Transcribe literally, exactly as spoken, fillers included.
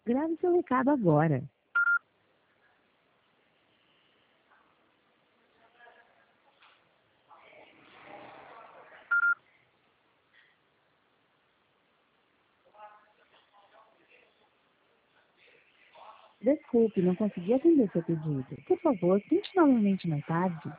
Grave seu recado agora. Desculpe, não consegui atender seu pedido. Por favor, tente novamente mais tarde.